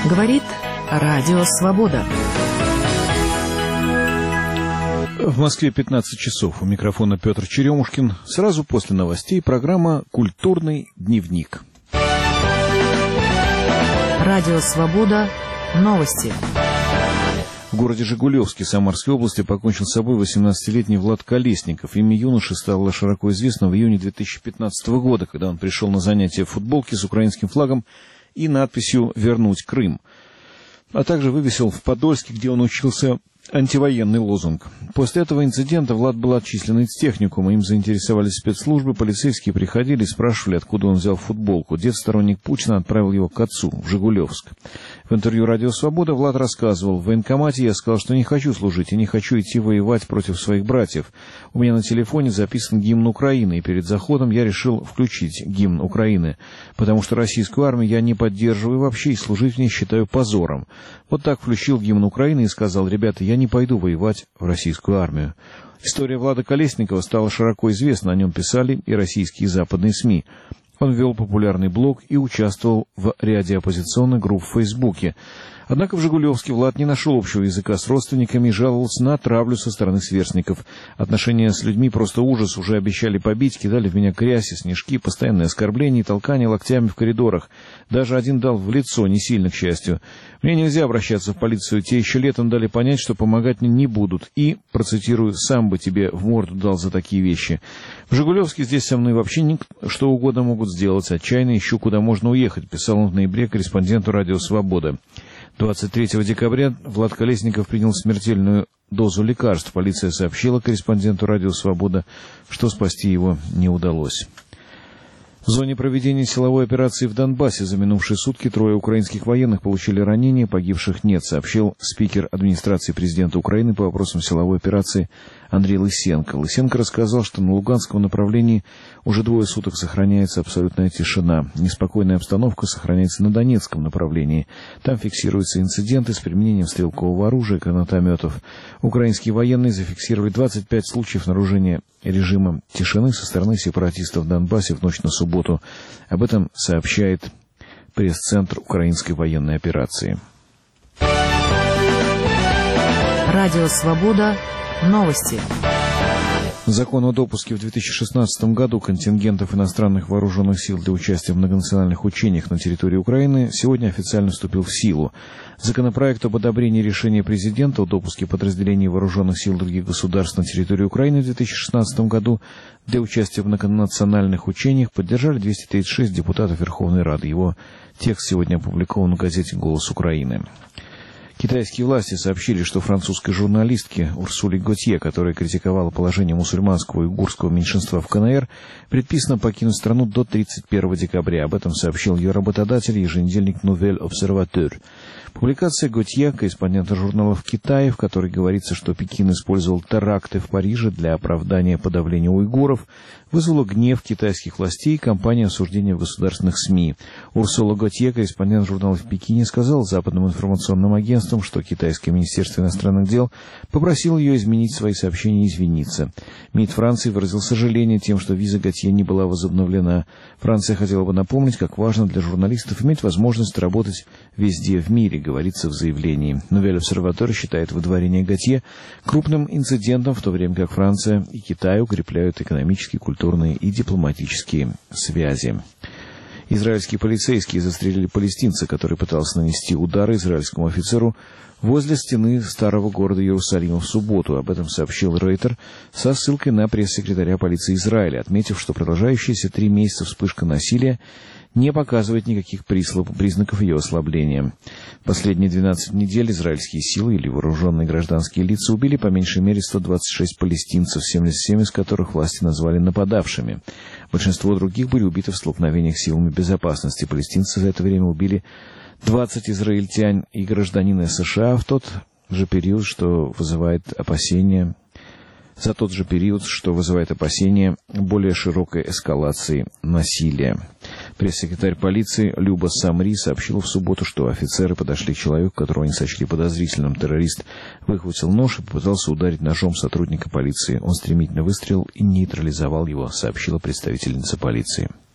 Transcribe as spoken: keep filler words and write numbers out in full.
Говорит Радио Свобода. В Москве пятнадцать часов. У микрофона Петр Черемушкин. Сразу после новостей программа «Культурный дневник». Радио Свобода. Новости. В городе Жигулевске Самарской области покончил с собой восемнадцатилетний Влад Колесников. Имя юноши стало широко известно в июне две тысячи пятнадцатого года, когда он пришел на занятия в футболке с украинским флагом и надписью «Вернуть Крым», а также вывесил в Подольске, где он учился, антивоенный лозунг. После этого инцидента Влад был отчислен из техникума. Им заинтересовались спецслужбы, полицейские приходили и спрашивали, откуда он взял футболку. Дед, сторонник Путина, отправил его к отцу в Жигулевск. В интервью «Радио Свобода» Влад рассказывал: в военкомате я сказал, что не хочу служить и не хочу идти воевать против своих братьев. У меня на телефоне записан гимн Украины, и перед заходом я решил включить гимн Украины, потому что российскую армию я не поддерживаю вообще и служить в ней считаю позором. Вот так включил гимн Украины и сказал: ребята, я не пойду воевать в российскую армию. История Влада Колесникова стала широко известна, о нем писали и российские и западные СМИ. Он вел популярный блог и участвовал в ряде оппозиционных групп в Фейсбуке. Однако в Жигулевске Влад не нашел общего языка с родственниками и жаловался на травлю со стороны сверстников. Отношения с людьми просто ужас, уже обещали побить, кидали в меня грязь и снежки, постоянные оскорбления и толкание локтями в коридорах. Даже один дал в лицо, не сильно, к счастью. Мне нельзя обращаться в полицию, те еще летом дали понять, что помогать мне не будут. И, процитирую, сам бы тебе в морду дал за такие вещи. В Жигулевске здесь со мной вообще ник- что угодно могут сделать. Отчаянно ищу, куда можно уехать, писал он в ноябре корреспонденту «Радио Свобода». двадцать третьего декабря Влад Колесников принял смертельную дозу лекарств. Полиция сообщила корреспонденту «Радио Свобода», что спасти его не удалось. В зоне проведения силовой операции в Донбассе за минувшие сутки трое украинских военных получили ранения, погибших нет, сообщил спикер администрации президента Украины по вопросам силовой операции Андрей Лысенко. Лысенко рассказал, что на Луганском направлении уже двое суток сохраняется абсолютная тишина. Неспокойная обстановка сохраняется на Донецком направлении. Там фиксируются инциденты с применением стрелкового оружия, гранатометов. Украинские военные зафиксировали двадцать пять случаев нарушения режима тишины со стороны сепаратистов в Донбассе в ночь на субботу. Об этом сообщает пресс-центр украинской военной операции. Радио Свобода. Новости. Закон о допуске в две тысячи шестнадцатом году контингентов иностранных вооруженных сил для участия в многонациональных учениях на территории Украины сегодня официально вступил в силу. Законопроект об одобрении решения президента о допуске подразделений вооруженных сил других государств на территорию Украины в две тысячи шестнадцатом году для участия в многонациональных учениях поддержали двести тридцать шесть депутатов Верховной Рады. Его текст сегодня опубликован в газете «Голос Украины». Китайские власти сообщили, что французской журналистке Урсуле Готье, которая критиковала положение мусульманского и уйгурского меньшинства в КНР, предписано покинуть страну до тридцать первого декабря. Об этом сообщил ее работодатель, еженедельник «Nouvelle Observateur». Публикация Готье, корреспондента журнала в Китае, в которой говорится, что Пекин использовал теракты в Париже для оправдания подавления уйгуров, вызвала гнев китайских властей и кампанию осуждения в государственных СМИ. Урсула Готье, корреспондент журнала в Пекине, сказал западным информационным агентствам, что китайское министерство иностранных дел попросило ее изменить свои сообщения и извиниться. МИД Франции выразил сожаление тем, что виза Готье не была возобновлена. Франция хотела бы напомнить, как важно для журналистов иметь возможность работать везде в мире, говорится в заявлении. Nouvelle Observateur считает выдворение Готье крупным инцидентом, в то время как Франция и Китай укрепляют экономические, культурные и дипломатические связи. Израильские полицейские застрелили палестинца, который пытался нанести удар израильскому офицеру возле стены старого города Иерусалима в субботу. Об этом сообщил Рейтер со ссылкой на пресс-секретаря полиции Израиля, отметив, что продолжающаяся три месяца вспышка насилия не показывает никаких признаков ее ослабления. Последние двенадцать недель израильские силы или вооруженные гражданские лица убили по меньшей мере сто двадцать шесть палестинцев, семьдесят семь из которых власти назвали нападавшими. Большинство других были убиты в столкновениях с силами безопасности. Палестинцы за это время убили двадцать израильтян и гражданина США в тот же период, что вызывает опасения за тот же период, что вызывает опасения более широкой эскалации насилия. Пресс-секретарь полиции Люба Самри сообщила в субботу, что офицеры подошли к человеку, которого они сочли подозрительным. Террорист выхватил нож и попытался ударить ножом сотрудника полиции. Он стремительно выстрелил и нейтрализовал его, сообщила представительница полиции.